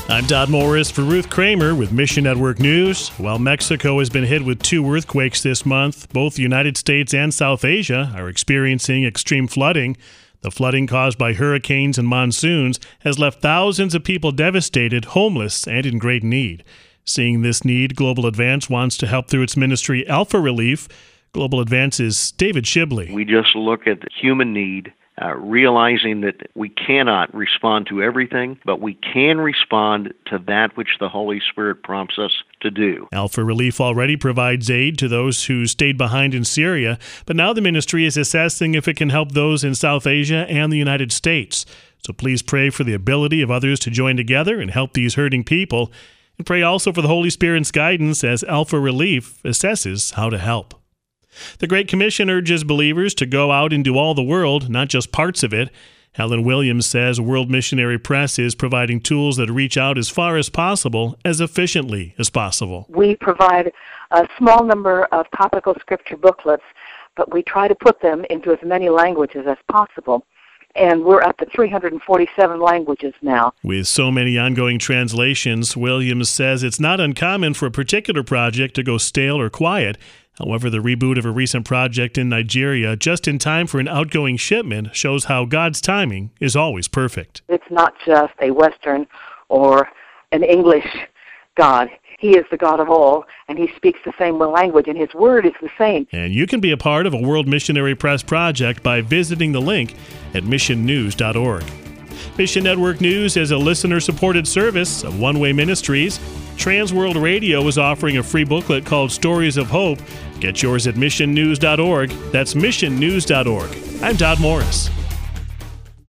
I'm Todd Morris for Ruth Kramer with Mission Network News. While Mexico has been hit with 2 earthquakes this month, both the United States and South Asia are experiencing extreme flooding. The flooding caused by hurricanes and monsoons has left thousands of people devastated, homeless, and in great need. Seeing this need, Global Advance wants to help through its ministry, Alpha Relief. Global Advance's David Shibley. We just look at the human need, realizing that we cannot respond to everything, but we can respond to that which the Holy Spirit prompts us to do. Alpha Relief already provides aid to those who stayed behind in Syria, but now the ministry is assessing if it can help those in South Asia and the United States. So please pray for the ability of others to join together and help these hurting people. And pray also for the Holy Spirit's guidance as Alpha Relief assesses how to help. The Great Commission urges believers to go out into all the world, not just parts of it. Helen Williams says World Missionary Press is providing tools that reach out as far as possible, as efficiently as possible. We provide a small number of topical scripture booklets, but we try to put them into as many languages as possible. And we're up to 347 languages now. With so many ongoing translations, Williams says it's not uncommon for a particular project to go stale or quiet. However, the reboot of a recent project in Nigeria, just in time for an outgoing shipment, shows how God's timing is always perfect. It's not just a Western or an English God. He is the God of all, and He speaks the same language, and His Word is the same. And you can be a part of a World Missionary Press project by visiting the link at missionnews.org. Mission Network News is a listener-supported service of One Way Ministries. Transworld Radio is offering a free booklet called Stories of Hope. Get yours at missionnews.org. That's missionnews.org. I'm Todd Morris.